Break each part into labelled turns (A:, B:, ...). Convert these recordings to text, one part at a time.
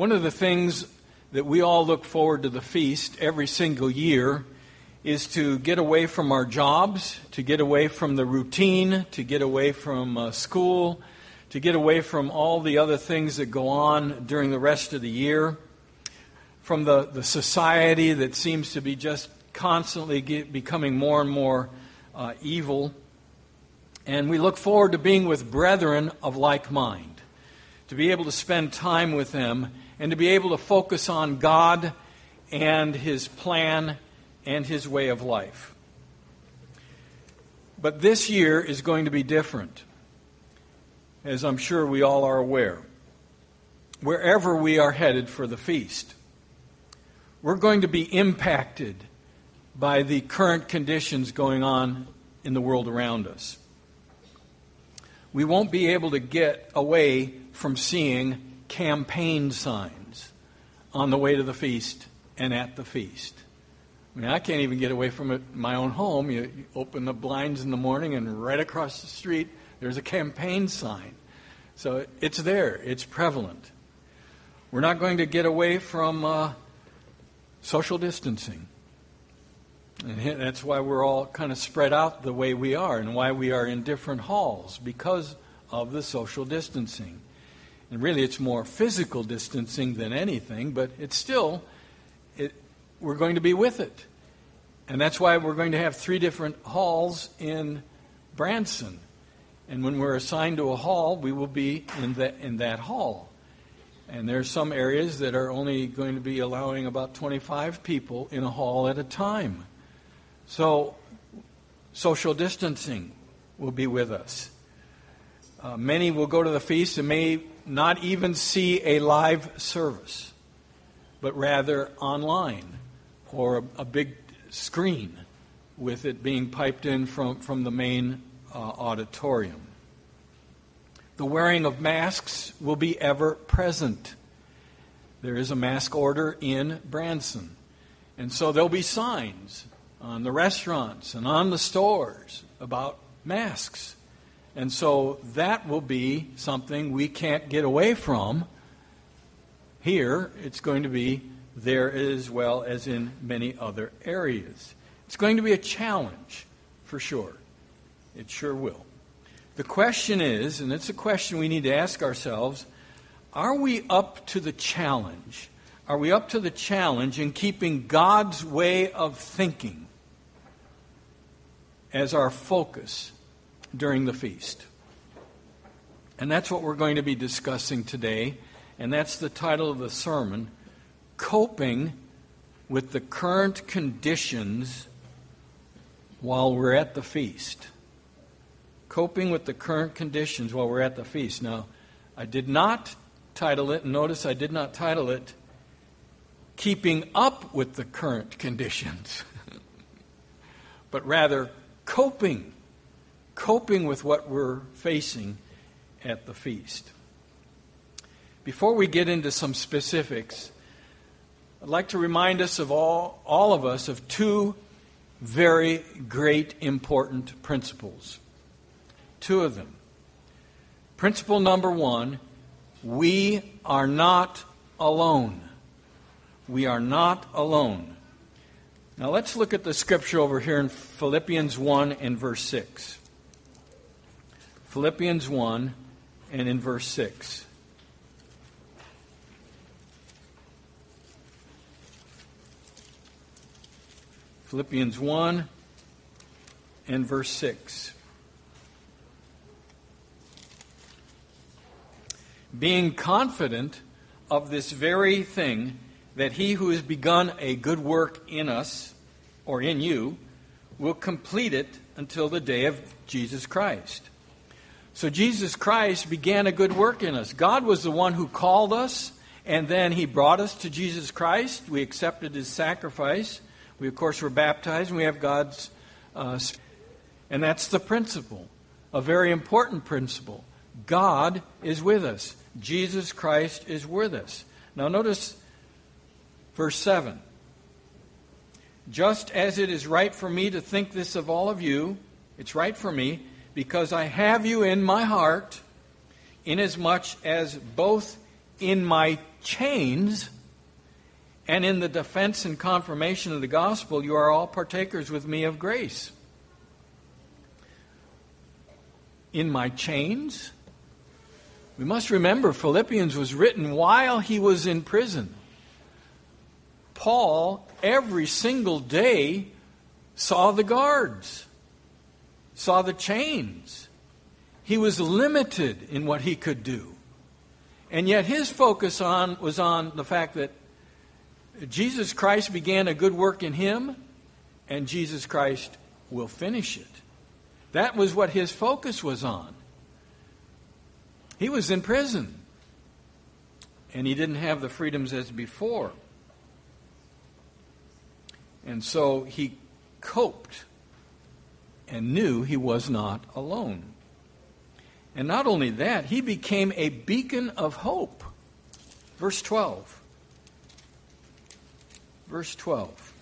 A: One of the things that we all look forward to the feast every single year is to get away from our jobs, to get away from the routine, to get away from school, to get away from all the other things that go on during the rest of the year, from the society that seems to be just constantly becoming more and more evil. And we look forward to being with brethren of like mind, to be able to spend time with them and to be able to focus on God and His plan and His way of life. But this year is going to be different, as I'm sure we all are aware. Wherever we are headed for the feast, we're going to be impacted by the current conditions going on in the world around us. We won't be able to get away from seeing campaign signs on the way to the feast and at the feast. I mean, I can't even get away from it in my own home. You open the blinds in the morning and right across the street there's a campaign sign. So it's there. It's prevalent. We're not going to get away from social distancing. And that's why we're all kind of spread out the way we are and why we are in different halls, because of the social distancing. And really it's more physical distancing than anything, but it's still, we're going to be with it. And that's why we're going to have 3 different halls in Branson. And when we're assigned to a hall, we will be in that hall. And there's some areas that are only going to be allowing about 25 people in a hall at a time. So social distancing will be with us. Many will go to the feast and may not even see a live service, but rather online or a big screen with it being piped in from the main auditorium. The wearing of masks will be ever present. There is a mask order in Branson. And so there'll be signs on the restaurants and on the stores about masks. And so that will be something we can't get away from. Here, it's going to be there as well as in many other areas. It's going to be a challenge, for sure. It sure will. The question is, and it's a question we need to ask ourselves, are we up to the challenge? Are we up to the challenge in keeping God's way of thinking as our focus during the feast? And that's what we're going to be discussing today, and that's the title of the sermon, Coping with the Current Conditions While We're at the Feast. Coping with the current conditions while we're at the feast. Now, I did not title it, notice I did not title it, Keeping Up with the Current Conditions, but rather coping with what we're facing at the feast. Before we get into some specifics, I'd like to remind us of all of us of 2 very great important principles. 2 of them. Principle number 1, we are not alone. We are not alone. Now let's look at the scripture over here in Philippians 1 and verse 6. Philippians 1 and in verse 6. Philippians 1 and verse 6. Being confident of this very thing, that he who has begun a good work in us, or in you, will complete it until the day of Jesus Christ. So Jesus Christ began a good work in us. God was the one who called us, and then He brought us to Jesus Christ. We accepted His sacrifice. We, of course, were baptized, and we have God's and that's the principle, a very important principle. God is with us. Jesus Christ is with us. Now notice verse 7. Just as it is right for me to think this of all of you, it's right for me, because I have you in my heart, inasmuch as both in my chains and in the defense and confirmation of the gospel, you are all partakers with me of grace. In my chains? We must remember Philippians was written while he was in prison. Paul, every single day, saw the guards, saw the chains. He was limited in what he could do. And yet his focus was on the fact that Jesus Christ began a good work in him, and Jesus Christ will finish it. That was what his focus was on. He was in prison, and he didn't have the freedoms as before. And so he coped and knew he was not alone. And not only that, he became a beacon of hope. Verse 12. Verse 12.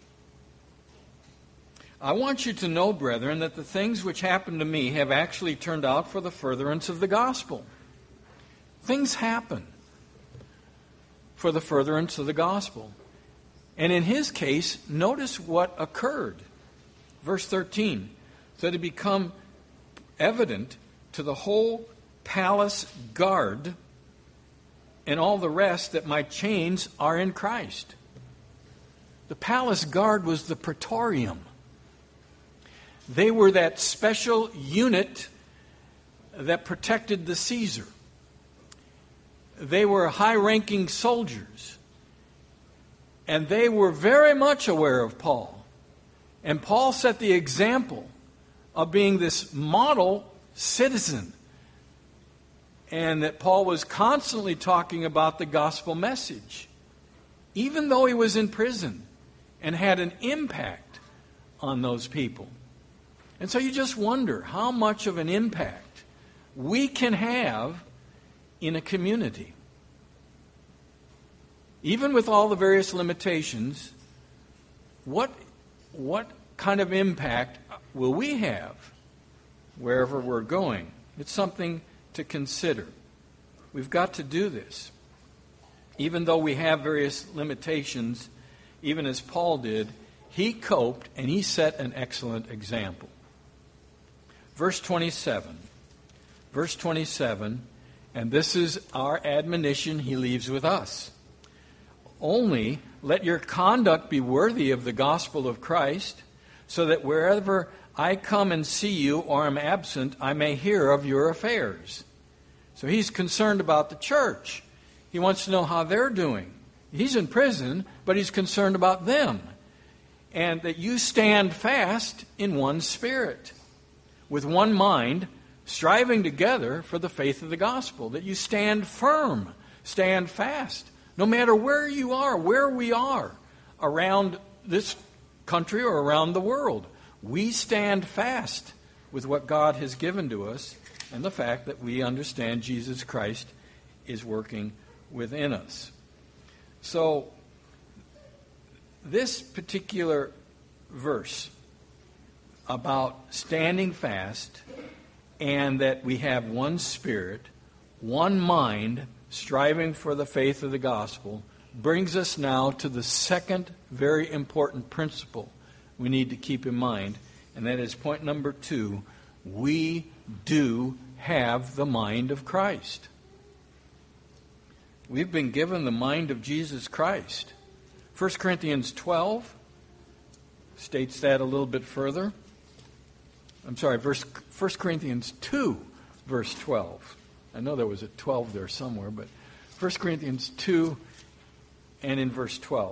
A: I want you to know, brethren, that the things which happened to me have actually turned out for the furtherance of the gospel. Things happen for the furtherance of the gospel. And in his case, notice what occurred. Verse 13. So that it become evident to the whole palace guard and all the rest that my chains are in Christ. The palace guard was the praetorium. They were that special unit that protected the Caesar. They were high-ranking soldiers. And they were very much aware of Paul. And Paul set the example of being this model citizen. And that Paul was constantly talking about the gospel message. Even though he was in prison and had an impact on those people. And so you just wonder how much of an impact we can have in a community. Even with all the various limitations, what kind of impact will we have wherever we're going? It's something to consider. We've got to do this. Even though we have various limitations, even as Paul did, he coped and he set an excellent example. Verse 27. Verse 27, and this is our admonition he leaves with us. Only let your conduct be worthy of the gospel of Christ, so that wherever I come and see you or am absent, I may hear of your affairs. So he's concerned about the church. He wants to know how they're doing. He's in prison, but he's concerned about them. And that you stand fast in one spirit, with one mind, striving together for the faith of the gospel. That you stand firm, stand fast. No matter where you are, where we are around this country or around the world, we stand fast with what God has given to us and the fact that we understand Jesus Christ is working within us. So, this particular verse about standing fast and that we have one spirit, one mind, striving for the faith of the gospel, brings us now to the second very important principle we need to keep in mind, and that is point number 2. We do have the mind of Christ. We've been given the mind of Jesus Christ. 1 Corinthians 12 states that a little bit further. 1 Corinthians 2, verse 12. I know there was a 12 there somewhere, but 1 Corinthians 2 and in verse 12.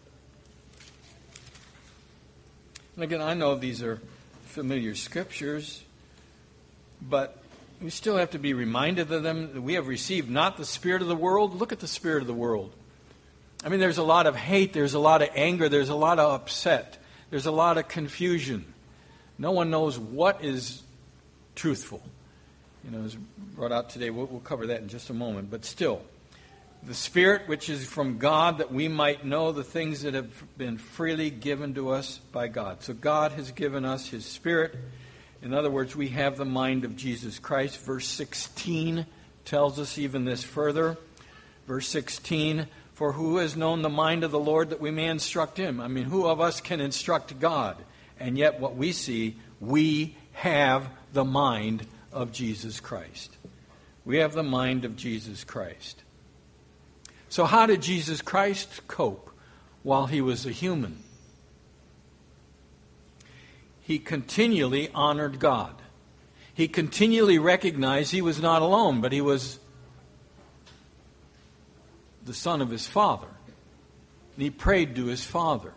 A: And again, I know these are familiar scriptures, but we still have to be reminded of them. That we have received not the spirit of the world. Look at the spirit of the world. I mean, there's a lot of hate, there's a lot of anger, there's a lot of upset, there's a lot of confusion. No one knows what is truthful. As brought out today, we'll cover that in just a moment. But still, the Spirit which is from God, that we might know the things that have been freely given to us by God. So God has given us His Spirit. In other words, we have the mind of Jesus Christ. Verse 16 tells us even this further. Verse 16, for who has known the mind of the Lord that we may instruct him? I mean, who of us can instruct God? And yet what we see, we have the mind of Jesus Christ. We have the mind of Jesus Christ. So how did Jesus Christ cope while he was a human? He continually honored God. He continually recognized he was not alone, but he was the Son of his Father. And he prayed to his Father.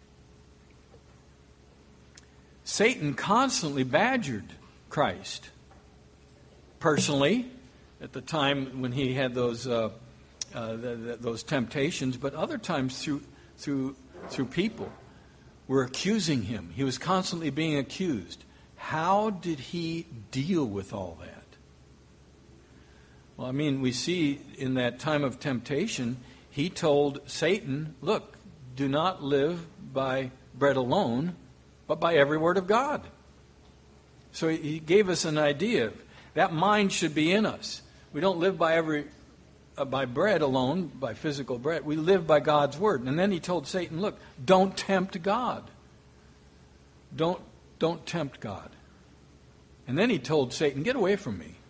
A: Satan constantly badgered Christ. Personally, at the time when he had those temptations, but other times through people were accusing him. He was constantly being accused. How did he deal with all that? Well, I mean, we see in that time of temptation, he told Satan, look, do not live by bread alone, but by every word of God. So he gave us an idea. That mind should be in us. We don't live by bread alone, by physical bread. We live by God's word. And then he told Satan, look, don't tempt God. Don't tempt God. And then he told Satan, get away from me.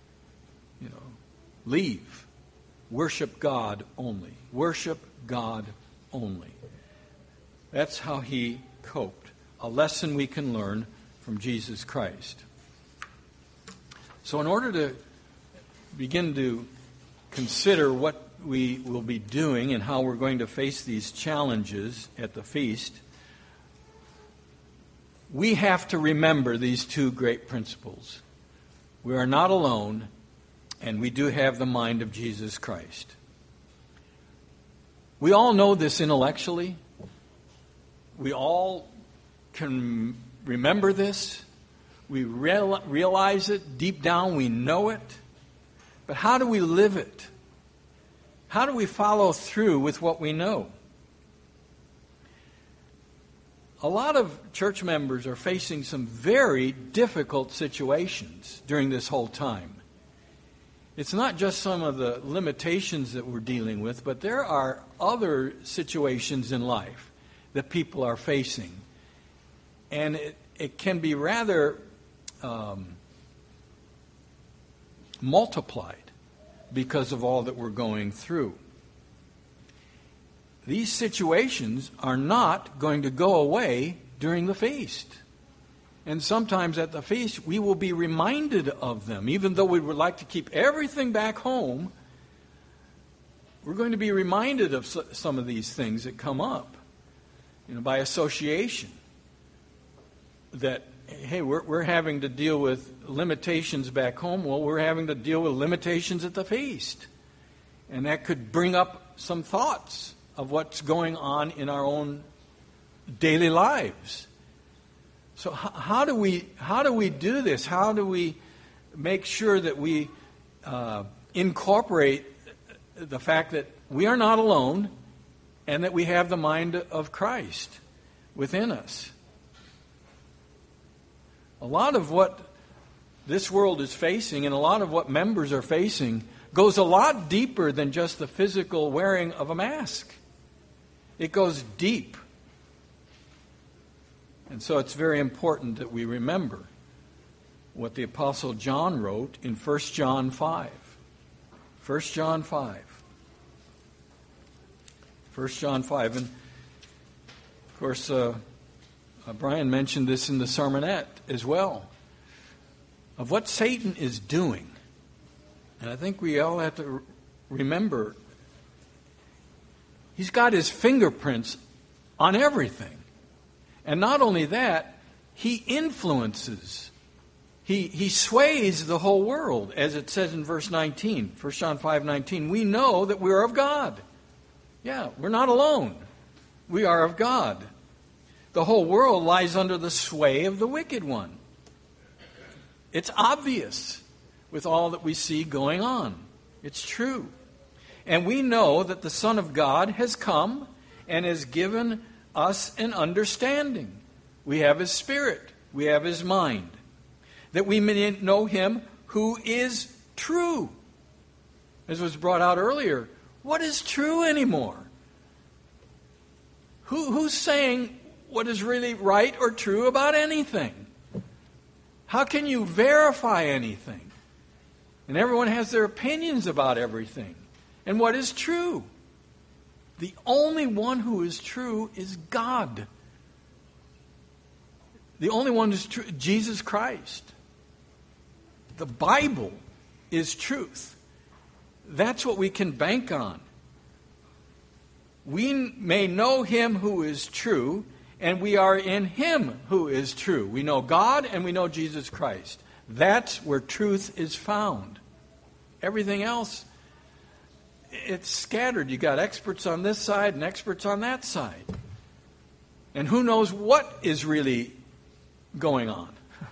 A: Leave. Worship God only. Worship God only. That's how he coped. A lesson we can learn from Jesus Christ. So in order to begin to consider what we will be doing and how we're going to face these challenges at the feast, we have to remember these two great principles. We are not alone, and we do have the mind of Jesus Christ. We all know this intellectually. We all can remember this. We realize it. Deep down we know it. But how do we live it? How do we follow through with what we know? A lot of church members are facing some very difficult situations during this whole time. It's not just some of the limitations that we're dealing with, but there are other situations in life that people are facing. And it can be rather multiplied because of all that we're going through. These situations are not going to go away during the feast. And sometimes at the feast, we will be reminded of them. Even though we would like to keep everything back home, we're going to be reminded of some of these things that come up, by association. That, hey, we're having to deal with limitations back home. Well, we're having to deal with limitations at the feast. And that could bring up some thoughts of what's going on in our own daily lives. So how do we do this? How do we make sure that we incorporate the fact that we are not alone and that we have the mind of Christ within us? A lot of what this world is facing and a lot of what members are facing goes a lot deeper than just the physical wearing of a mask. It goes deep. And so it's very important that we remember what the Apostle John wrote in 1 John 5. 1 John 5. 1 John 5. And, of course, Brian mentioned this in the sermonette as well, of what Satan is doing. And I think we all have to remember he's got his fingerprints on everything. And not only that, he influences. He sways the whole world, as it says in verse 19, 1 John 5:19. We know that we are of God. Yeah, we're not alone. We are of God. The whole world lies under the sway of the wicked one. It's obvious with all that we see going on. It's true. And we know that the Son of God has come and has given us an understanding. We have His Spirit. We have His mind. That we may know Him who is true. As was brought out earlier, what is true anymore? Who's saying what is really right or true about anything? How can you verify anything? And everyone has their opinions about everything. And what is true? The only one who is true is God. The only one who is true, Jesus Christ. The Bible is truth. That's what we can bank on. We may know Him who is true, and we are in Him who is true. We know God and we know Jesus Christ. That's where truth is found. Everything else, it's scattered. You got experts on this side and experts on that side. And who knows what is really going on?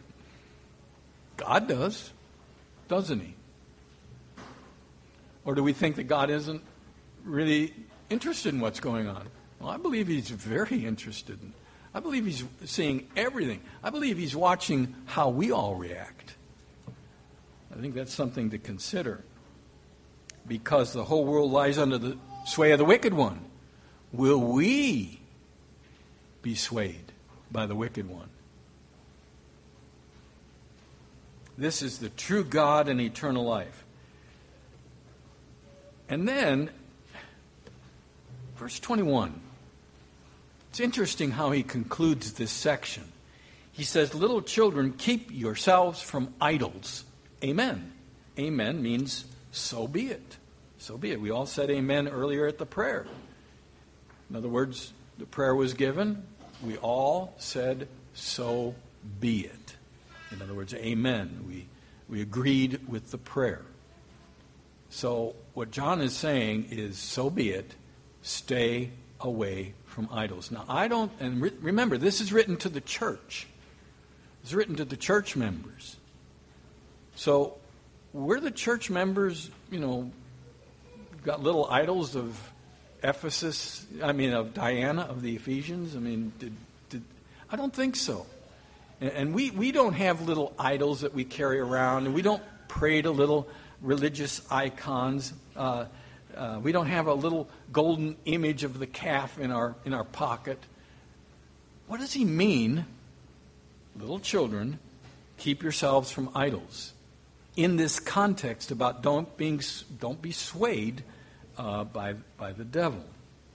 A: God does, doesn't He? Or do we think that God isn't really interested in what's going on? Well, I believe He's very interested. I believe He's seeing everything. I believe He's watching how we all react. I think that's something to consider. Because the whole world lies under the sway of the wicked one. Will we be swayed by the wicked one? This is the true God and eternal life. And then, verse 21. It's interesting how he concludes this section. He says, little children, keep yourselves from idols. Amen. Amen means so be it. So be it. We all said amen earlier at the prayer. In other words, the prayer was given. We all said so be it. In other words, amen. We agreed with the prayer. So what John is saying is, so be it, stay away from idols. Now, remember, this is written to the church. It's written to the church members. So we're the church members, got little idols of of Diana, of the Ephesians. I don't think so. And we don't have little idols that we carry around, and we don't pray to little religious icons. We don't have a little golden image of the calf in our pocket. What does he mean, little children, keep yourselves from idols? In this context about don't be swayed by the devil.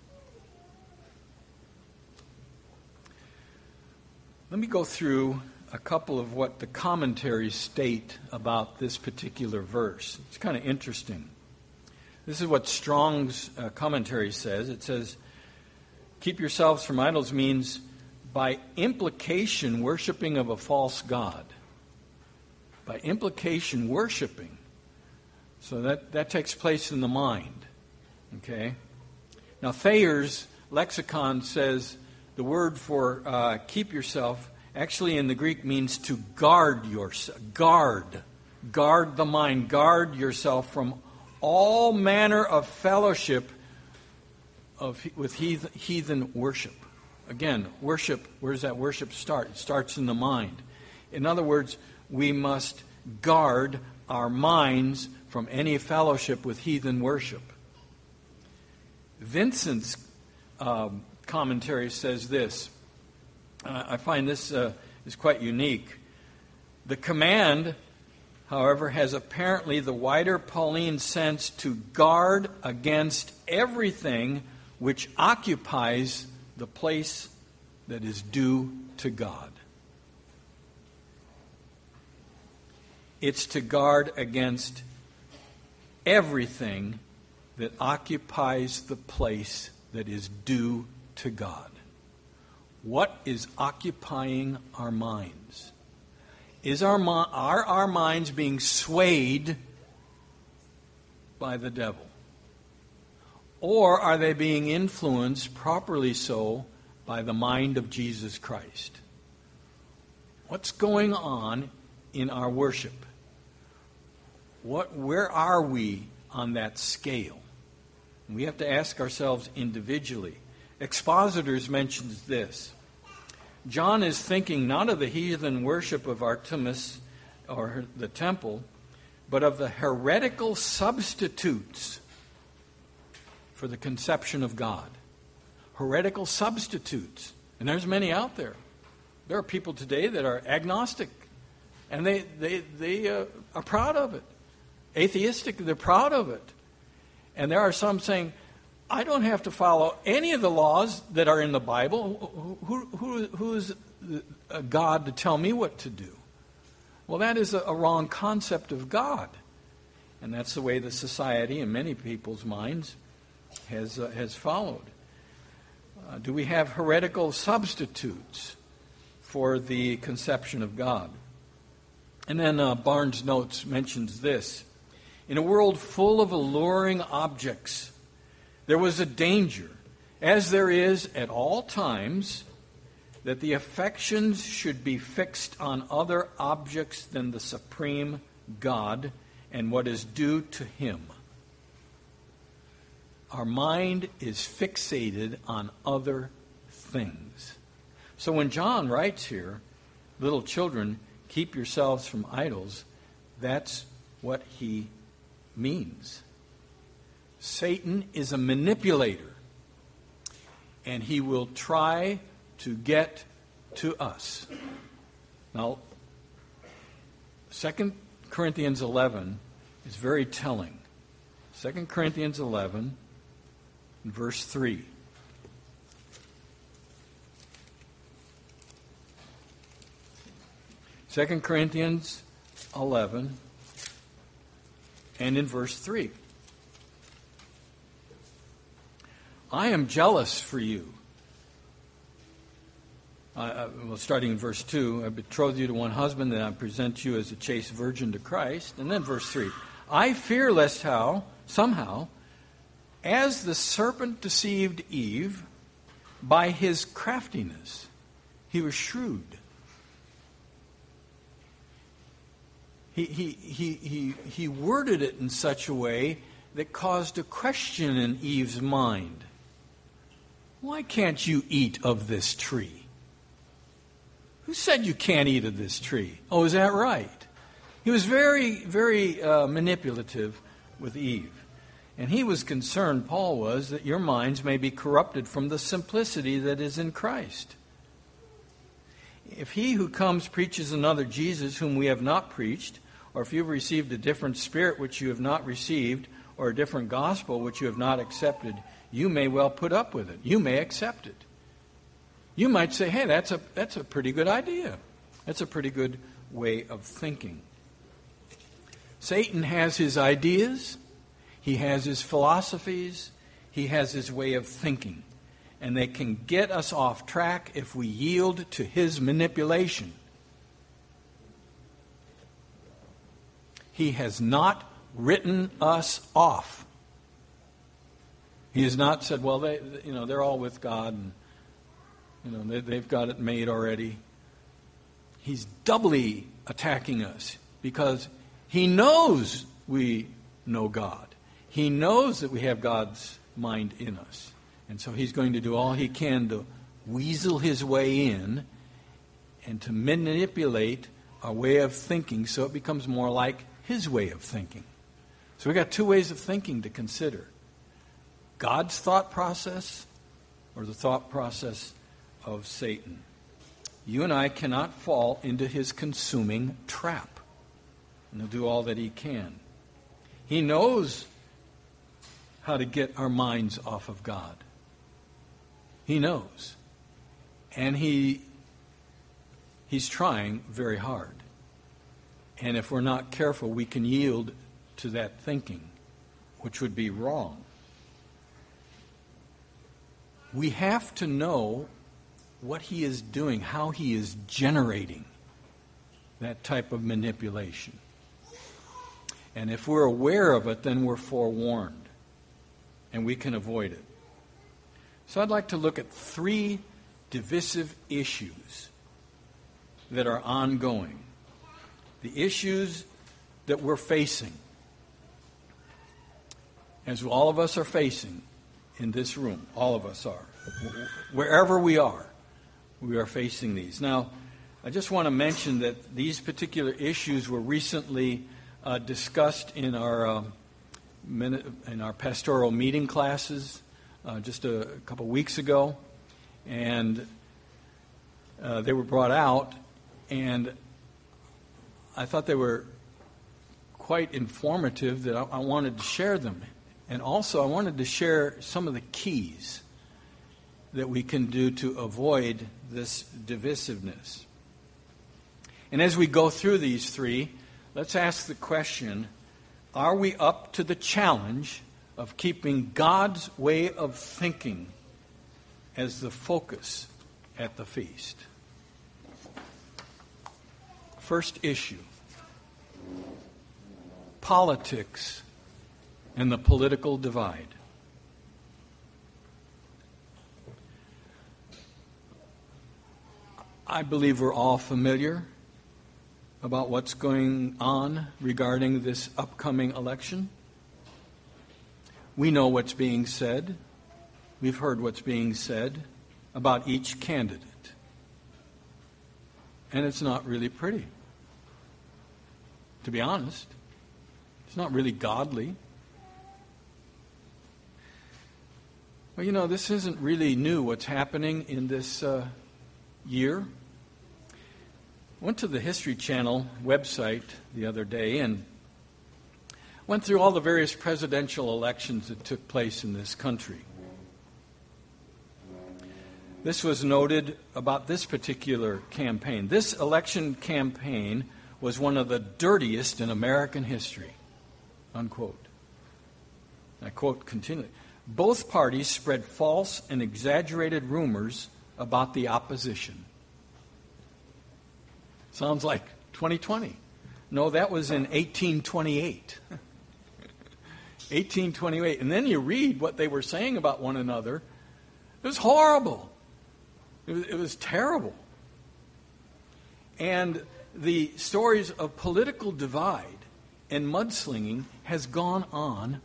A: Let me go through a couple of what the commentaries state about this particular verse. It's kind of interesting. This is what Strong's commentary says. It says, keep yourselves from idols means by implication worshiping of a false god. By implication worshiping. So that takes place in the mind. Okay? Now Thayer's lexicon says the word for keep yourself actually in the Greek means to guard yourself. Guard the mind. Guard yourself from all manner of fellowship with heathen worship. Again, worship, where does that worship start? It starts in the mind. In other words, we must guard our minds from any fellowship with heathen worship. Vincent's commentary says this. I find this is quite unique. The command, however, has apparently the wider Pauline sense to guard against everything which occupies the place that is due to God. It's to guard against everything that occupies the place that is due to God. What is occupying our minds? Are our minds being swayed by the devil? Or are they being influenced, properly so, by the mind of Jesus Christ? What's going on in our worship? Where are we on that scale? We have to ask ourselves individually. Expositors mentions this. John is thinking not of the heathen worship of Artemis or the temple, but of the heretical substitutes for the conception of God. Heretical substitutes. And there's many out there. There are people today that are agnostic, and they are proud of it. Atheistic, they're proud of it. And there are some saying, I don't have to follow any of the laws that are in the Bible. Who is God to tell me what to do? Well, that is a wrong concept of God. And that's the way the society, in many people's minds, has followed. Do we have heretical substitutes for the conception of God? And then Barnes' Notes mentions this. In a world full of alluring objects, there was a danger, as there is at all times, that the affections should be fixed on other objects than the supreme God and what is due to Him. Our mind is fixated on other things. So when John writes here, little children, keep yourselves from idols, that's what he means. Satan is a manipulator, and he will try to get to us. Now, 2 Corinthians 11 is very telling. 2 Corinthians 11, verse 3. Second Corinthians 11 and in verse 3. I am jealous for you. Starting in verse 2, I betroth you to one husband, that I present you as a chaste virgin to Christ. And then verse 3. I fear lest somehow, as the serpent deceived Eve, by his craftiness, he was shrewd. He worded it in such a way that caused a question in Eve's mind. Why can't you eat of this tree? Who said you can't eat of this tree? Oh, is that right? He was very, very manipulative with Eve. And he was concerned, Paul was, that your minds may be corrupted from the simplicity that is in Christ. If he who comes preaches another Jesus whom we have not preached, or if you have received a different spirit which you have not received, or a different gospel which you have not accepted, you may well put up with it. You may accept it. You might say, hey, that's a pretty good idea. That's a pretty good way of thinking. Satan has his ideas. He has his philosophies. He has his way of thinking. And they can get us off track if we yield to his manipulation. He has not written us off. He has not said, well, they're all with God, and they've got it made already. He's doubly attacking us because he knows we know God. He knows that we have God's mind in us. And so he's going to do all he can to weasel his way in and to manipulate our way of thinking so it becomes more like his way of thinking. So we've got two ways of thinking to consider. God's thought process or the thought process of Satan. You and I cannot fall into his consuming trap. And he'll do all that he can. He knows how to get our minds off of God. He knows. And he's trying very hard. And if we're not careful, we can yield to that thinking, which would be wrong. We have to know what he is doing, how he is generating that type of manipulation. And if we're aware of it, then we're forewarned, and we can avoid it. So I'd like to look at 3 divisive issues that are ongoing. The issues that we're facing, as all of us are facing in this room. All of us are. Wherever we are facing these. Now, I just want to mention that these particular issues were recently discussed in our in our pastoral meeting classes just a couple weeks ago, and they were brought out, and I thought they were quite informative that I wanted to share them. And also I wanted to share some of the keys that we can do to avoid this divisiveness. And as we go through these three, let's ask the question, are we up to the challenge of keeping God's way of thinking as the focus at the feast? First issue, politics and the political divide. I believe we're all familiar about what's going on regarding this upcoming election. We know what's being said. We've heard what's being said about each candidate. And it's not really pretty. To be honest, it's not really godly. Well, this isn't really new what's happening in this year. I went to the History Channel website the other day and went through all the various presidential elections that took place in this country. This was noted about this particular campaign. This election campaign was one of the dirtiest in American history, unquote. I quote continually. Both parties spread false and exaggerated rumors about the opposition. Sounds like 2020. No, that was in 1828. 1828. And then you read what they were saying about one another. It was horrible. It was terrible. And the stories of political divide and mudslinging has gone on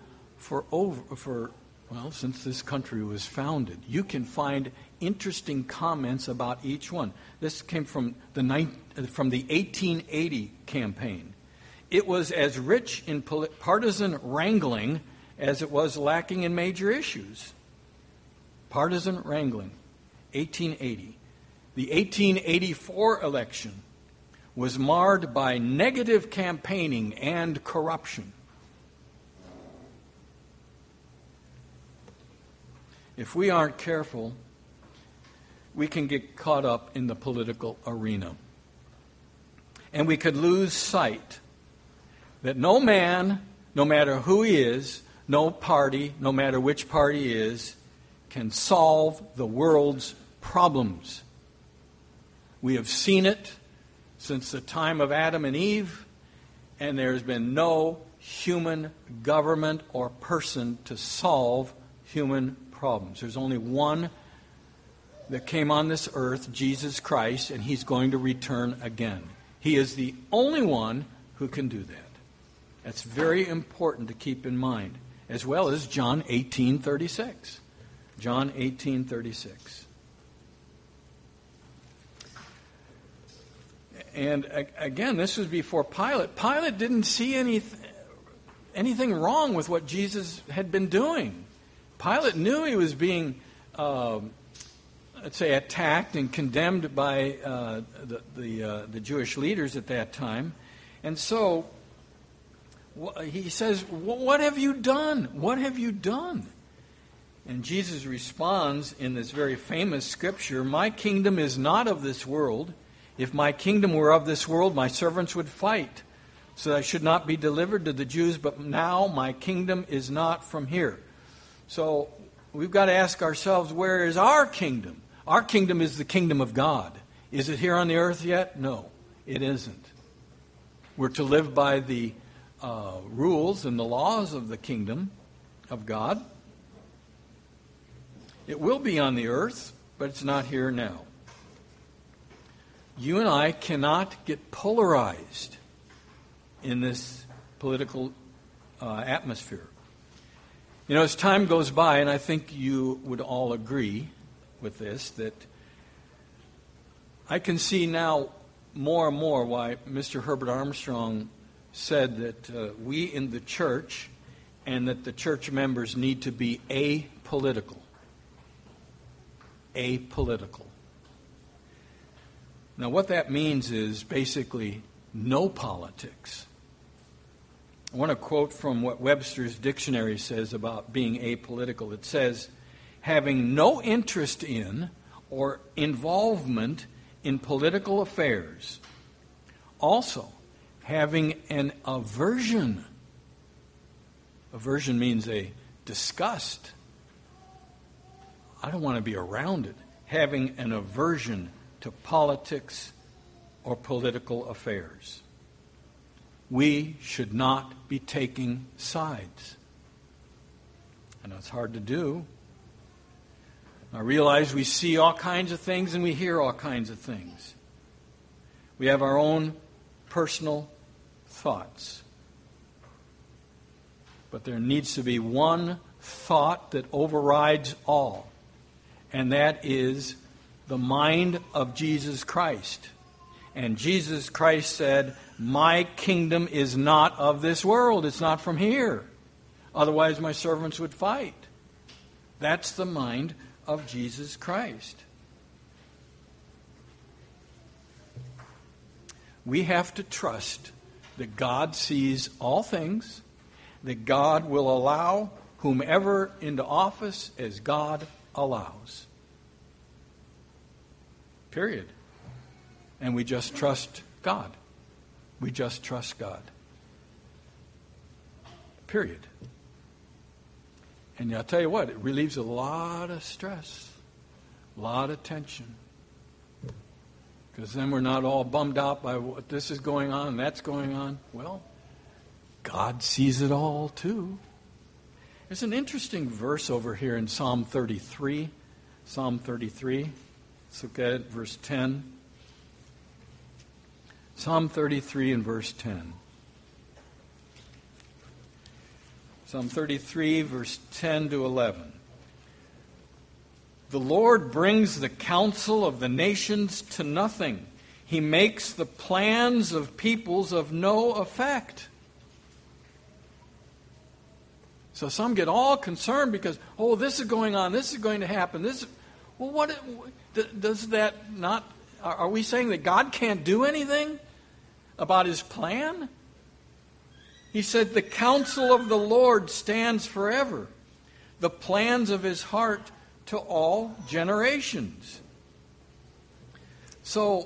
A: since this country was founded. You can find interesting comments about each one. This came from the 1880 campaign. It was as rich in partisan wrangling as it was lacking in major issues. Partisan wrangling, 1880. The 1884 election was marred by negative campaigning and corruption. If we aren't careful, we can get caught up in the political arena. And we could lose sight that no man, no matter who he is, no party, no matter which party is, can solve the world's problems. We have seen it since the time of Adam and Eve, and there's been no human government or person to solve human problems. There's only one that came on this earth, Jesus Christ, and he's going to return again. He is the only one who can do that. That's very important to keep in mind, as well as John 18:36. John 18:36. And again, this was before Pilate. Pilate didn't see anything wrong with what Jesus had been doing. Pilate knew he was being, attacked and condemned by the Jewish leaders at that time. And so he says, "What have you done? What have you done?" And Jesus responds in this very famous scripture, "My kingdom is not of this world. If my kingdom were of this world, my servants would fight, so that I should not be delivered to the Jews, but now my kingdom is not from here." So we've got to ask ourselves, where is our kingdom? Our kingdom is the kingdom of God. Is it here on the earth yet? No, it isn't. We're to live by the rules and the laws of the kingdom of God. It will be on the earth, but it's not here now. You and I cannot get polarized in this political atmosphere. As time goes by, and I think you would all agree with this, that I can see now more and more why Mr. Herbert Armstrong said that we in the church and that the church members need to be apolitical. Apolitical. Now, what that means is basically no politics. I want to quote from what Webster's dictionary says about being apolitical. It says, having no interest in or involvement in political affairs. Also, having an aversion. Aversion means a disgust. I don't want to be around it. Having an aversion to politics or political affairs. We should not be taking sides. I know it's hard to do. I realize we see all kinds of things and we hear all kinds of things. We have our own personal thoughts. But there needs to be one thought that overrides all, and that is the mind of Jesus Christ. And Jesus Christ said, my kingdom is not of this world. It's not from here. Otherwise my servants would fight. That's the mind of Jesus Christ. We have to trust that God sees all things, that God will allow whomever into office as God allows. Period. And we just trust God. We just trust God. Period. And I'll tell you what, it relieves a lot of stress, a lot of tension. Because then we're not all bummed out by what this is going on and that's going on. Well, God sees it all too. There's an interesting verse over here in Psalm 33. Psalm 33. Let's look at it, verse 10. Psalm 33 and verse 10. Psalm 33, verse 10 to 11. The Lord brings the counsel of the nations to nothing. He makes the plans of peoples of no effect. So some get all concerned because, oh, this is going on, this is going to happen. Well, what does that not? Are we saying that God can't do anything about His plan? He said, the counsel of the Lord stands forever, the plans of His heart to all generations. So,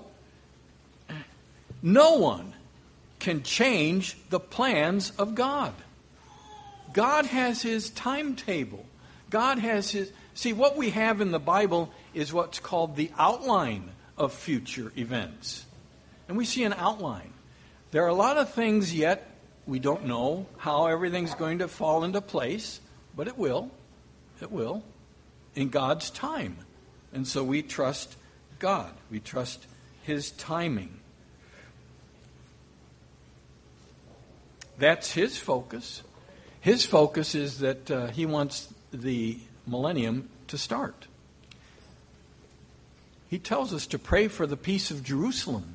A: no one can change the plans of God. God has His timetable. God has His... See, what we have in the Bible is what's called the outline of future events. And we see an outline. There are a lot of things yet we don't know how everything's going to fall into place, but it will. It will. In God's time. And so we trust God. We trust His timing. That's His focus. His focus is that He wants the millennium to start. He tells us to pray for the peace of Jerusalem.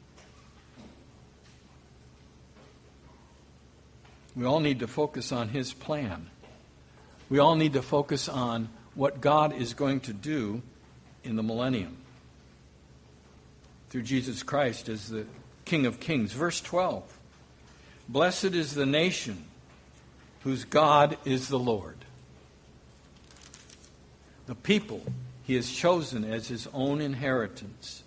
A: We all need to focus on His plan. We all need to focus on what God is going to do in the millennium through Jesus Christ as the King of Kings. Verse 12. Blessed is the nation whose God is the Lord. The people He has chosen as His own inheritance.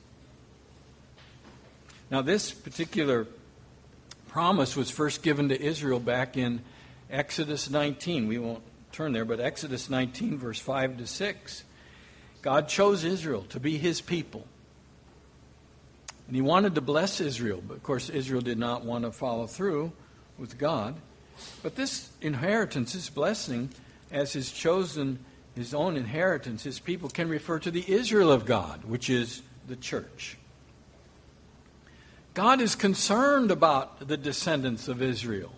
A: Now this particular promise was first given to Israel back in Exodus 19. We won't turn there, but Exodus 19, verse 5 to 6. God chose Israel to be His people. And He wanted to bless Israel, but of course Israel did not want to follow through with God. But this inheritance, this blessing, as His chosen, His own inheritance, His people, can refer to the Israel of God, which is the church. God is concerned about the descendants of Israel.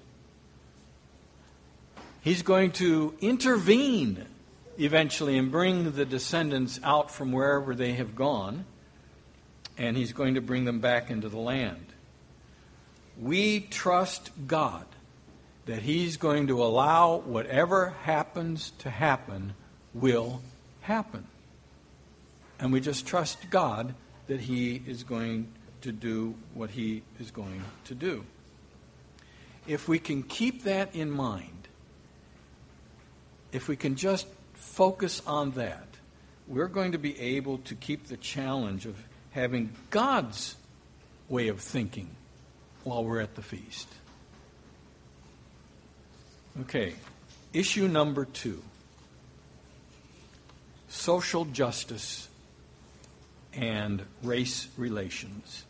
A: He's going to intervene eventually and bring the descendants out from wherever they have gone, and He's going to bring them back into the land. We trust God that He's going to allow whatever happens to happen will happen. And we just trust God that He is going to do what He is going to do. If we can keep that in mind, if we can just focus on that, we're going to be able to keep the challenge of having God's way of thinking while we're at the feast. Okay, issue number 2. Social justice and race relations.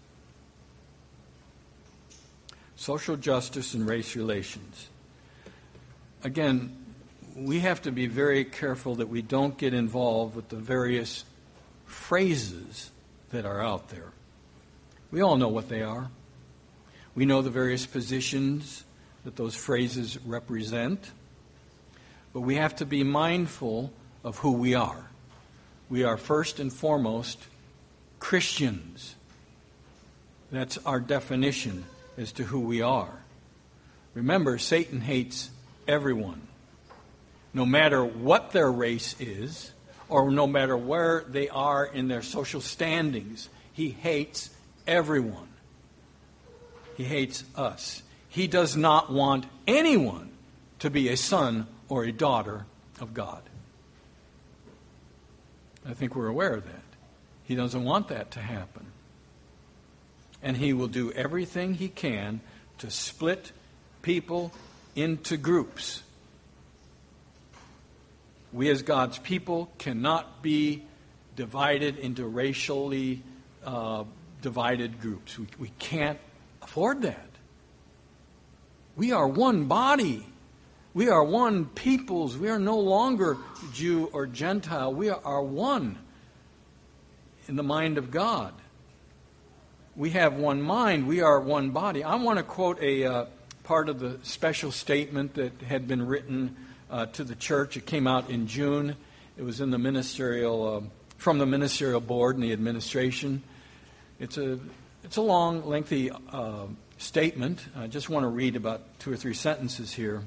A: Social justice and race relations. Again, we have to be very careful that we don't get involved with the various phrases that are out there. We all know what they are. We know the various positions that those phrases represent. But we have to be mindful of who we are. We are first and foremost Christians. That's our definition as to who we are. Remember, Satan hates everyone. No matter what their race is, or no matter where they are in their social standings, he hates everyone. He hates us. He does not want anyone to be a son or a daughter of God. I think we're aware of that. He doesn't want that to happen. And he will do everything he can to split people into groups. We as God's people cannot be divided into racially divided groups. We can't afford that. We are one body. We are one peoples. We are no longer Jew or Gentile. We are one in the mind of God. We have one mind. We are one body. I want to quote a part of the special statement that had been written to the church. It came out in June. It was in the ministerial, from the ministerial board and the administration. It's a long, lengthy statement. I just want to read about 2 or 3 sentences here.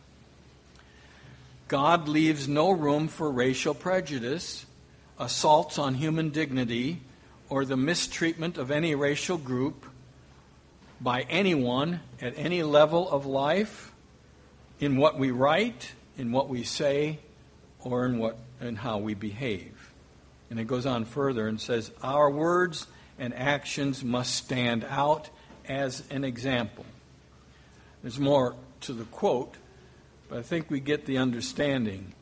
A: God leaves no room for racial prejudice, assaults on human dignity, or the mistreatment of any racial group by anyone at any level of life, in what we write, in what we say, or in how we behave. And it goes on further and says, our words and actions must stand out as an example. There's more to the quote, but I think we get the understanding.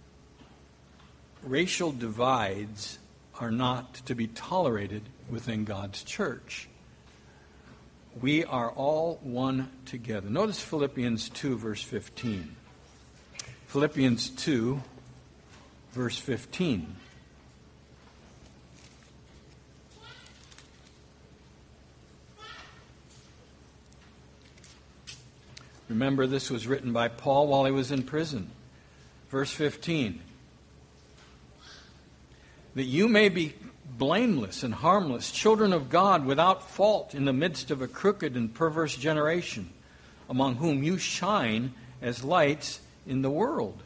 A: Racial divides are not to be tolerated within God's church. We are all one together. Notice Philippians 2, verse 15. Philippians 2, verse 15. Remember, this was written by Paul while he was in prison. Verse 15. That you may be blameless and harmless, children of God without fault in the midst of a crooked and perverse generation, among whom you shine as lights in the world.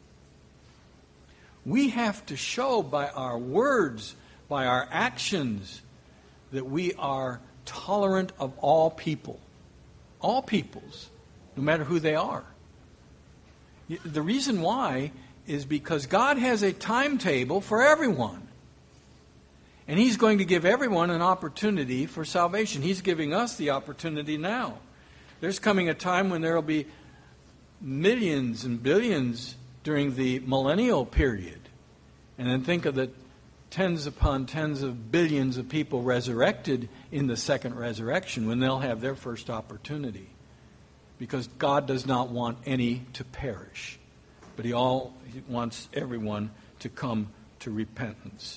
A: We have to show by our words, by our actions, that we are tolerant of all people. All peoples, no matter who they are. The reason why is because God has a timetable for everyone. And He's going to give everyone an opportunity for salvation. He's giving us the opportunity now. There's coming a time when there will be millions and billions during the millennial period. And then think of the tens upon tens of billions of people resurrected in the second resurrection when they'll have their first opportunity. Because God does not want any to perish. But He wants everyone to come to repentance.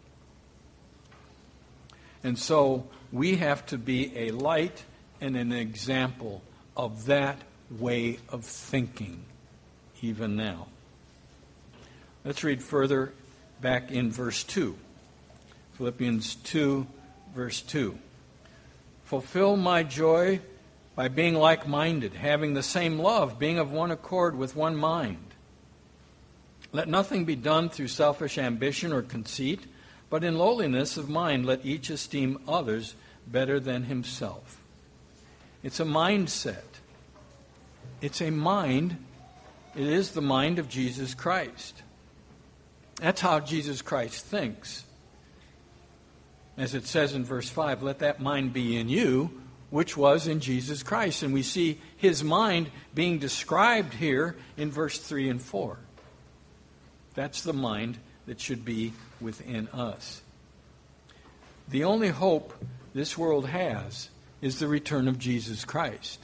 A: And so we have to be a light and an example of that way of thinking, even now. Let's read further back in verse 2. Philippians 2, verse 2. Fulfill my joy by being like-minded, having the same love, being of one accord with one mind. Let nothing be done through selfish ambition or conceit, but in lowliness of mind let each esteem others better than himself. It's a mindset. It's a mind. It is the mind of Jesus Christ. That's how Jesus Christ thinks. As it says in verse 5, let that mind be in you, which was in Jesus Christ. And we see his mind being described here in verse 3 and 4. That's the mind that should be within us. The only hope this world has is the return of Jesus Christ.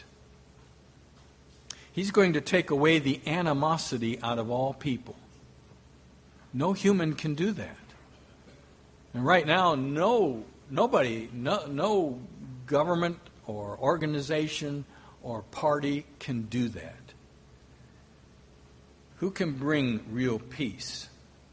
A: He's going to take away the animosity out of all people. No human can do that. And right now, no government or organization or party can do that. Who can bring real peace?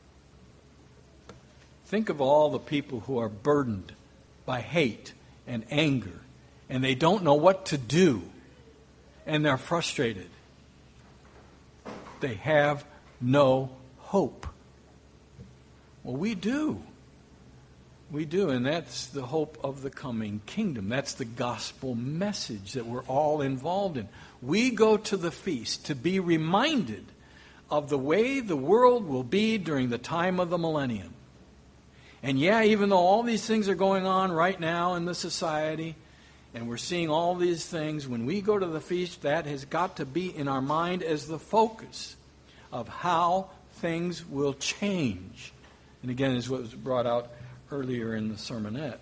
A: Think of all the people who are burdened by hate and anger, and they don't know what to do, and they're frustrated. They have no hope. Well, we do. We do, and that's the hope of the coming kingdom. That's the gospel message that we're all involved in. We go to the feast to be reminded of the way the world will be during the time of the millennium. And yeah, even though all these things are going on right now in the society, and we're seeing all these things, when we go to the feast, that has got to be in our mind as the focus of how things will change. And again, is what was brought out earlier in the sermonette.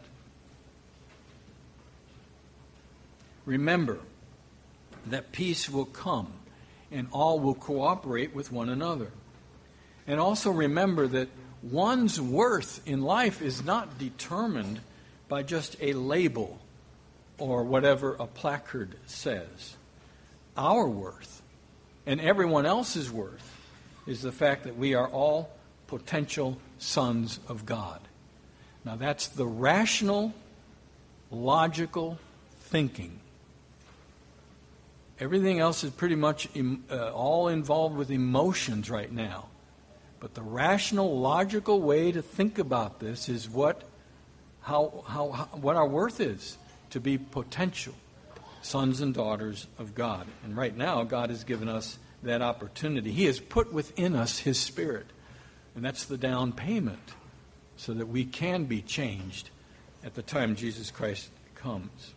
A: Remember that peace will come and all will cooperate with one another. And also remember that one's worth in life is not determined by just a label or whatever a placard says. Our worth and everyone else's worth is the fact that we are all potential sons of God. Now that's the rational, logical thinking. Everything else is pretty much all involved with emotions right now. But the rational, logical way to think about this is what our worth is, to be potential sons and daughters of God. And right now, God has given us that opportunity. He has put within us His Spirit. And that's the down payment so that we can be changed at the time Jesus Christ comes.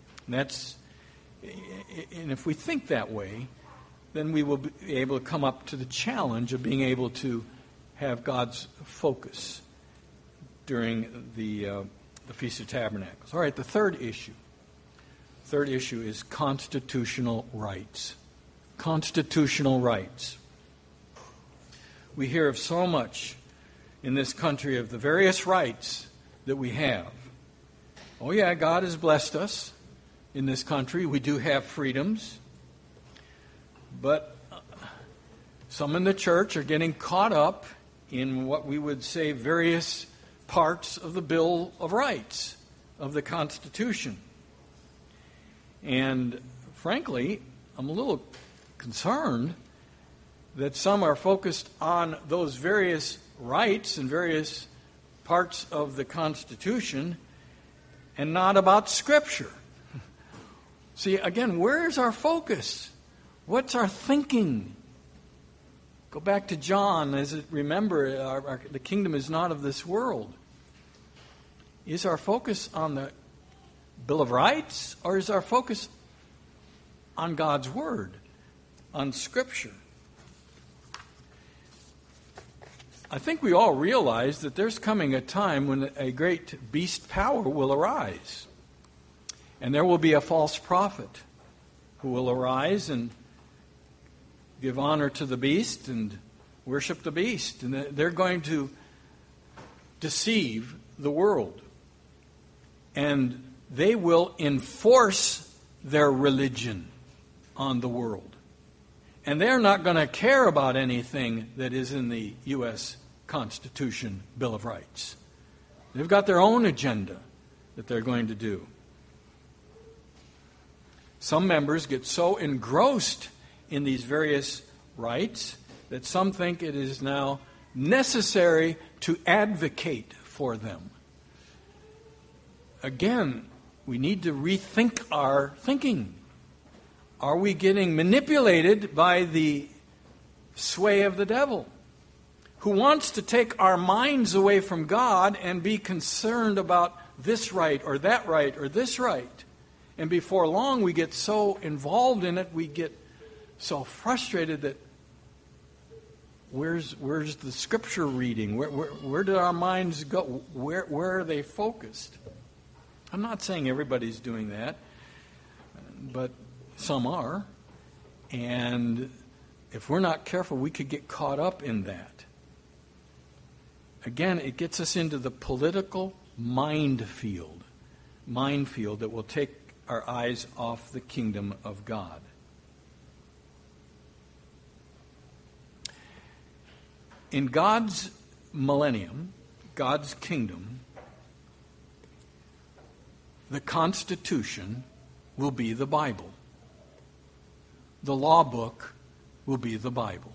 A: And if we think that way, then we will be able to come up to the challenge of being able to have God's focus during the Feast of Tabernacles. All right, the third issue. Third issue is constitutional rights. Constitutional rights. We hear of so much in this country of the various rights that we have. Oh yeah, God has blessed us in this country. We do have freedoms. But some in the church are getting caught up in what we would say various parts of the Bill of Rights of the Constitution. And frankly, I'm a little concerned that some are focused on those various rights and various parts of the Constitution and not about Scripture. See, again, where's our focus? What's our thinking? Go back to John. Remember, the kingdom is not of this world. Is our focus on the Bill of Rights, or is our focus on God's Word, on Scripture? I think we all realize that there's coming a time when a great beast power will arise. And there will be a false prophet who will arise and give honor to the beast and worship the beast. And they're going to deceive the world. And they will enforce their religion on the world. And they're not going to care about anything that is in the U.S. Constitution, Bill of Rights. They've got their own agenda that they're going to do. Some members get so engrossed in these various rights that some think it is now necessary to advocate for them. Again, we need to rethink our thinking. Are we getting manipulated by the sway of the devil, who wants to take our minds away from God and be concerned about this right or that right or this right? And before long, we get so involved in it, we get so frustrated that where's the scripture reading? Where do our minds go? Where are they focused? I'm not saying everybody's doing that, but some are. And if we're not careful, we could get caught up in that. Again, it gets us into the political minefield that will take our eyes off the kingdom of God. In God's millennium, God's kingdom, the Constitution will be the Bible. The law book will be the Bible.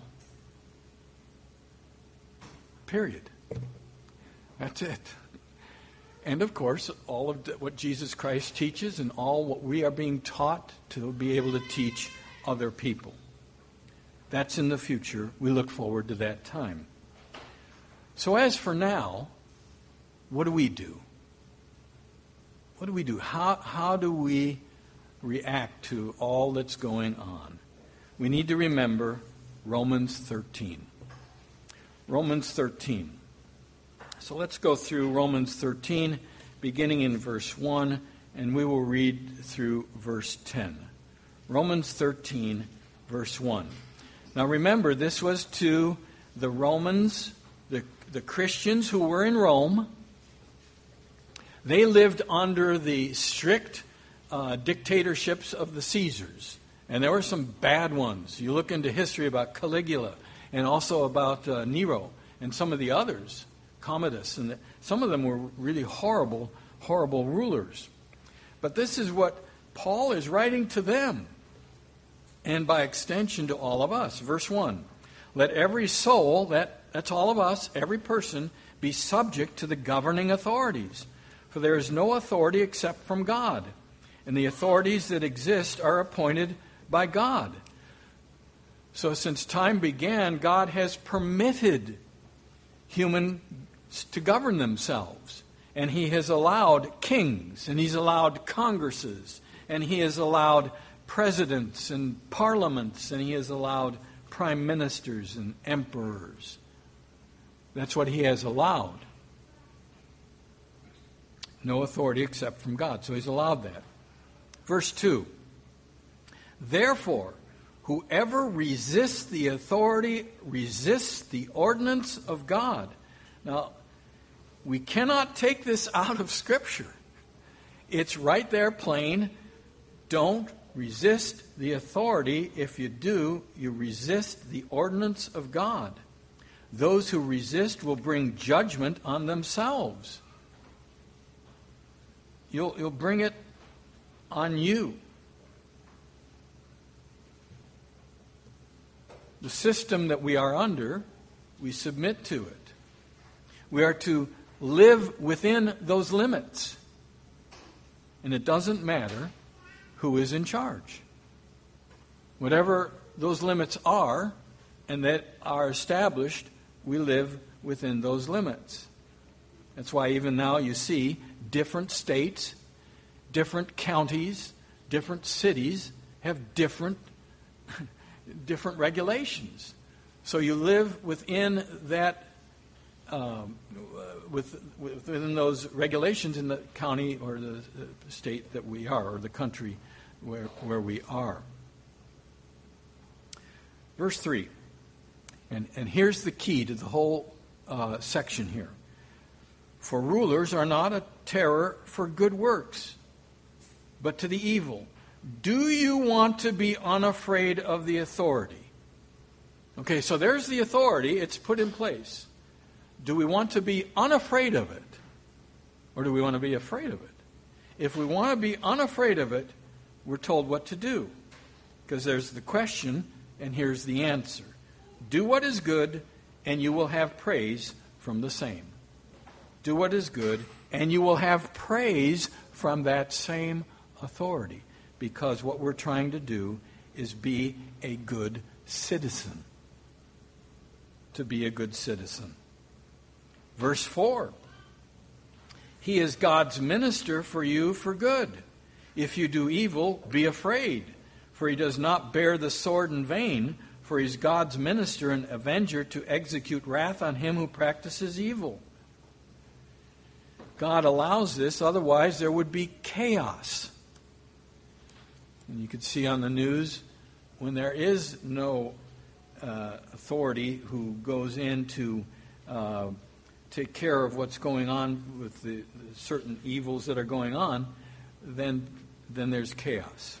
A: Period. That's it. And of course, all of what Jesus Christ teaches and all what we are being taught to be able to teach other people. That's in the future. We look forward to that time. So as for now, what do we do? What do we do? How do we react to all that's going on? We need to remember Romans 13. Romans 13. So let's go through Romans 13, beginning in verse 1, and we will read through verse 10. Romans 13, verse 1. Now remember, this was to the Romans, the Christians who were in Rome. They lived under the strict dictatorships of the Caesars. And there were some bad ones. You look into history about Caligula and also about Nero and some of the others, Commodus. And some of them were really horrible, horrible rulers. But this is what Paul is writing to them. And by extension to all of us. Verse 1. Let every soul, that's all of us, every person, be subject to the governing authorities. For there is no authority except from God. And the authorities that exist are appointed by God. So since time began, God has permitted humans to govern themselves. And He has allowed kings, and He's allowed congresses, and He has allowed presidents and parliaments, and He has allowed prime ministers and emperors. That's what He has allowed. No authority except from God. So He's allowed that. Verse 2. Therefore, whoever resists the authority resists the ordinance of God. Now, we cannot take this out of Scripture. It's right there plain. Don't resist the authority. If you do, you resist the ordinance of God. Those who resist will bring judgment on themselves. You'll bring it on you. The system that we are under, we submit to it. We are to live within those limits. And it doesn't matter who is in charge. Whatever those limits are and that are established, we live within those limits. That's why even now you see different states, different counties, different cities have different regulations. So you live within that, within those regulations in the county or the state that we are, or the country where we are. Verse 3, and here's the key to the whole section here. For rulers are not a terror for good works, but to the evil. Do you want to be unafraid of the authority? Okay, so there's the authority. It's put in place. Do we want to be unafraid of it? Or do we want to be afraid of it? If we want to be unafraid of it, we're told what to do. Because there's the question, and here's the answer. Do what is good, and you will have praise from the same. Do what is good, and you will have praise from that same authority. Because what we're trying to do is be a good citizen. To be a good citizen. Verse 4. He is God's minister for you for good. If you do evil, be afraid. For he does not bear the sword in vain. For he is God's minister and avenger to execute wrath on him who practices evil. God allows this, otherwise there would be chaos. And you can see on the news, when there is no authority who goes in to take care of what's going on with the certain evils that are going on, then there's chaos.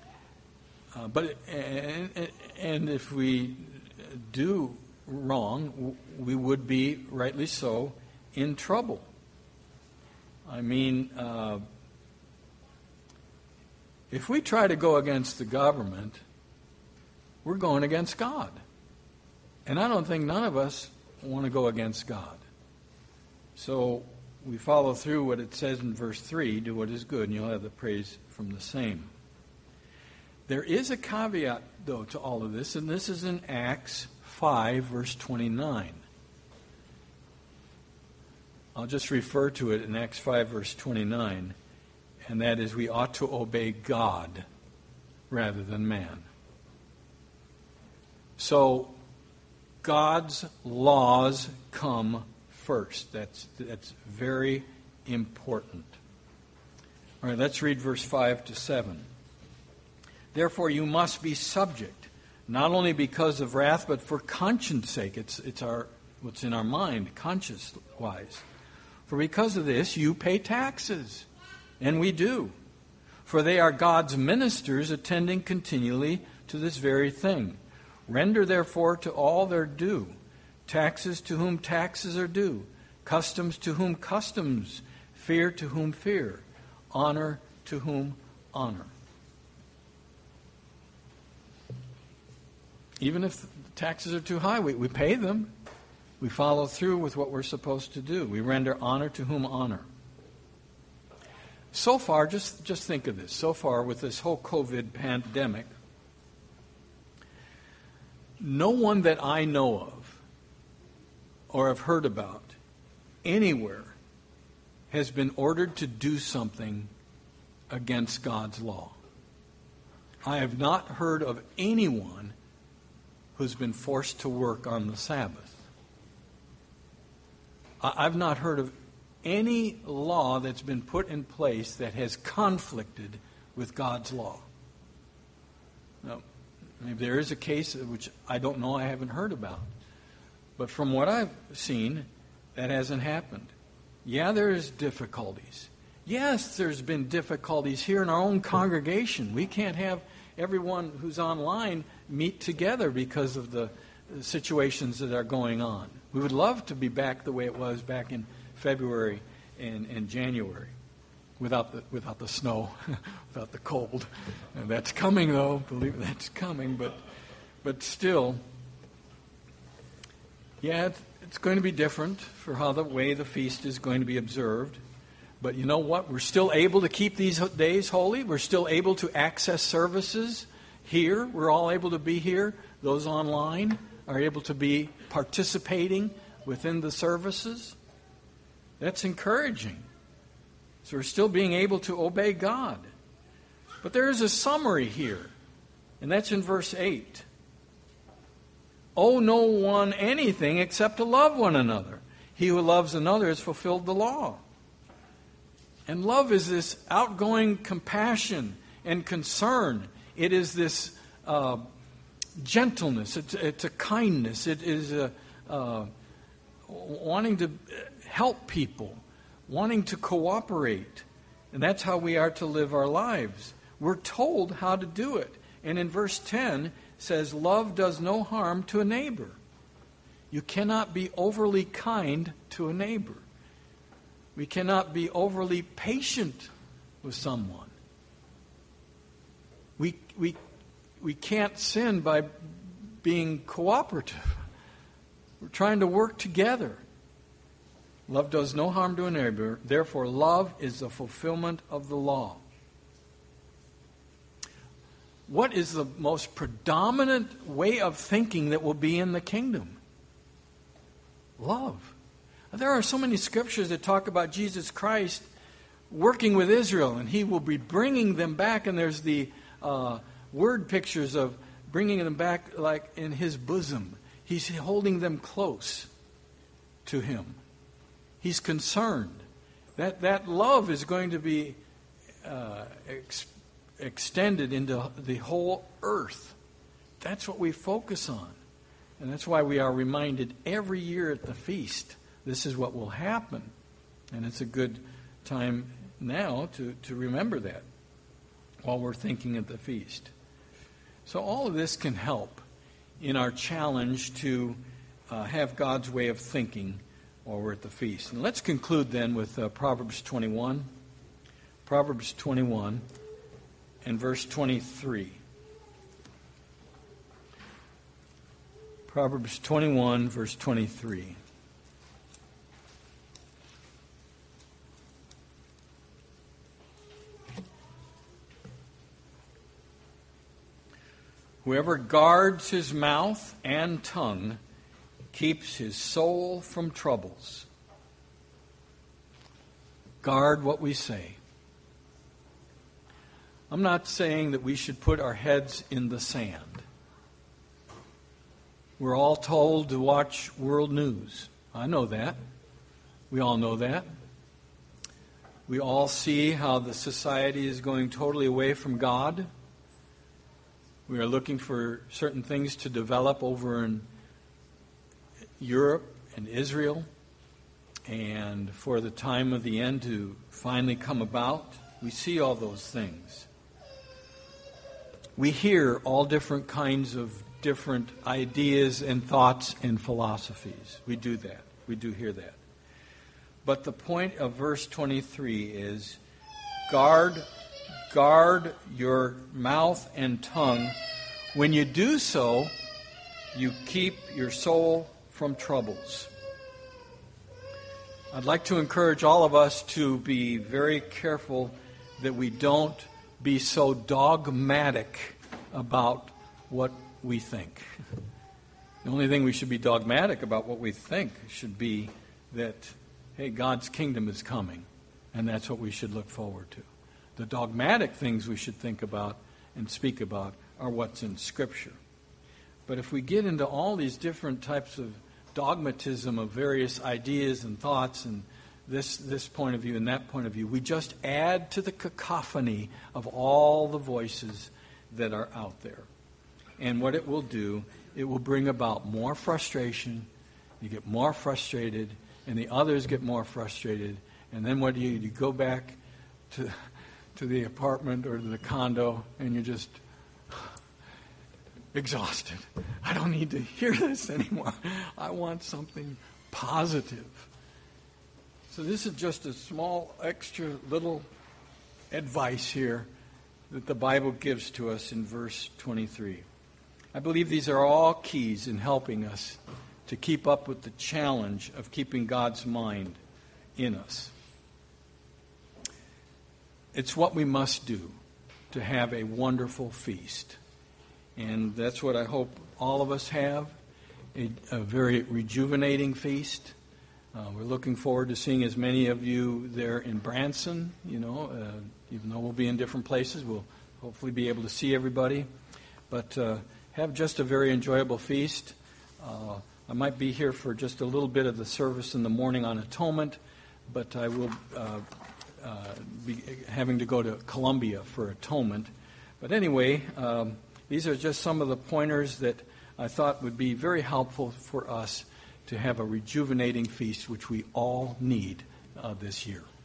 A: And if we do wrong, we would be, rightly so, in trouble. I mean, if we try to go against the government, we're going against God. And I don't think none of us want to go against God. So we follow through what it says in verse 3, do what is good, and you'll have the praise from the same. There is a caveat, though, to all of this, and this is in Acts 5, verse 29. I'll just refer to it in Acts 5, verse 29, and that is we ought to obey God rather than man. So God's laws come first. That's very important. All right, let's read verse 5 to 7. Therefore you must be subject, not only because of wrath, but for conscience sake. It's what's in our mind, conscience-wise. For because of this you pay taxes, and we do. For they are God's ministers, attending continually to this very thing. Render therefore to all their due, taxes to whom taxes are due, customs to whom customs, fear to whom fear, honor to whom honor. Even if taxes are too high, we pay them. We follow through with what we're supposed to do. We render honor to whom honor. So far, just think of this. So far, with this whole COVID pandemic, no one that I know of or have heard about anywhere has been ordered to do something against God's law. I have not heard of anyone who's been forced to work on the Sabbath. I've not heard of any law that's been put in place that has conflicted with God's law. Now, maybe there is a case which I don't know, I haven't heard about. But from what I've seen, that hasn't happened. Yeah, there's difficulties. Yes, there's been difficulties here in our own congregation. We can't have everyone who's online meet together because of the situations that are going on. We would love to be back the way it was back in February and January, without the snow, without the cold. And that's coming, though. Believe me, that's coming. But still, yeah, it's going to be different for how the way the feast is going to be observed. But you know what? We're still able to keep these days holy. We're still able to access services here. We're all able to be here. Those online are able to be participating within the services. That's encouraging. So we're still being able to obey God. But there is a summary here, and that's in verse 8. Owe no one anything except to love one another. He who loves another has fulfilled the law. And love is this outgoing compassion and concern. It is this gentleness. It's a kindness. It is wanting to help people, wanting to cooperate. And that's how we are to live our lives. We're told how to do it. And in verse 10 it says, love does no harm to a neighbor. You cannot be overly kind to a neighbor. We cannot be overly patient with someone. we can't sin by being cooperative. We're trying to work together. Love does no harm to a neighbor. Therefore, love is the fulfillment of the law. What is the most predominant way of thinking that will be in the kingdom? Love. There are so many scriptures that talk about Jesus Christ working with Israel, and he will be bringing them back, and there's the word pictures of bringing them back like in his bosom. He's holding them close to him. He's concerned. That love is going to be extended into the whole earth. That's what we focus on. And that's why we are reminded every year at the feast, this is what will happen. And it's a good time now to remember that while we're thinking at the feast. So all of this can help in our challenge to have God's way of thinking while we're at the feast. And let's conclude then with Proverbs 21. Proverbs 21 and verse 23. Proverbs 21, verse 23. Whoever guards his mouth and tongue keeps his soul from troubles. Guard what we say. I'm not saying that we should put our heads in the sand. We're all told to watch world news. I know that. We all know that. We all see how the society is going totally away from God. We are looking for certain things to develop over in Europe and Israel, and for the time of the end to finally come about. We see all those things. We hear all different kinds of different ideas and thoughts and philosophies. We do that. We do hear that. But the point of verse 23 is guard your mouth and tongue. When you do so, you keep your soul from troubles. I'd like to encourage all of us to be very careful that we don't be so dogmatic about what we think. The only thing we should be dogmatic about what we think should be that, hey, God's kingdom is coming, and that's what we should look forward to. The dogmatic things we should think about and speak about are what's in Scripture. But if we get into all these different types of dogmatism of various ideas and thoughts and this point of view and that point of view, we just add to the cacophony of all the voices that are out there. And what it will do, it will bring about more frustration. You get more frustrated, and the others get more frustrated. And then what do? You go back to the apartment or to the condo, and you're just exhausted. I don't need to hear this anymore. I want something positive. So this is just a small, extra little advice here that the Bible gives to us in verse 23. I believe these are all keys in helping us to keep up with the challenge of keeping God's mind in us. It's what we must do to have a wonderful feast. And that's what I hope all of us have, a very rejuvenating feast. We're looking forward to seeing as many of you there in Branson. Even though we'll be in different places, we'll hopefully be able to see everybody. But have just a very enjoyable feast. I might be here for just a little bit of the service in the morning on Atonement, but I will be having to go to Columbia for Atonement. But anyway, these are just some of the pointers that I thought would be very helpful for us to have a rejuvenating feast, which we all need this year.